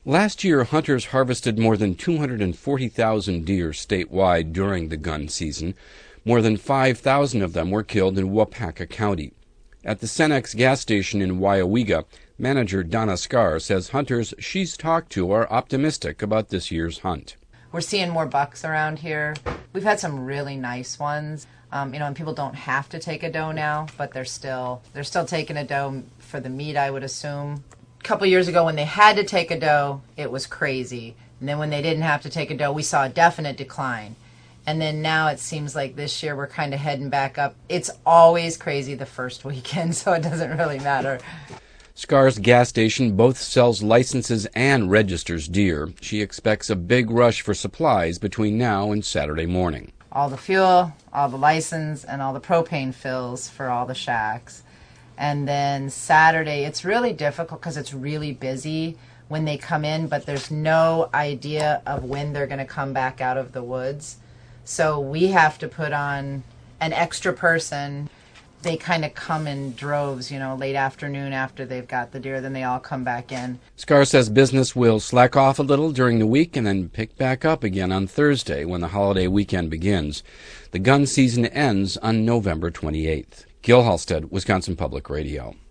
Last year, hunters harvested more than 240,000 deer statewide during the gun season. More than 5,000 of them were killed in Waupaca County. At the Cenex gas station in Weyauwega, manager Donna Scar says hunters she's talked to are optimistic about this year's hunt. We're seeing more bucks around here. We've had some really nice ones. And people don't have to take a doe now, but they're still taking a doe for the meat, I would assume. A couple years ago when they had to take a doe, it was crazy. And then when they didn't have to take a doe, we saw a definite decline. And then now it seems like this year we're kind of heading back up. It's always crazy the first weekend, so it doesn't really matter. Scar's gas station both sells licenses and registers deer. She expects a big rush for supplies between now and Saturday morning. All the fuel, all the license, and all the propane fills for all the shacks. And then Saturday, it's really difficult because it's really busy when they come in, but there's no idea of when they're going to come back out of the woods. So we have to put on an extra person. They kind of come in droves, late afternoon after they've got the deer, then they all come back in. Scar says business will slack off a little during the week and then pick back up again on Thursday when the holiday weekend begins. The gun season ends on November 28th. Gil Halstead, Wisconsin Public Radio.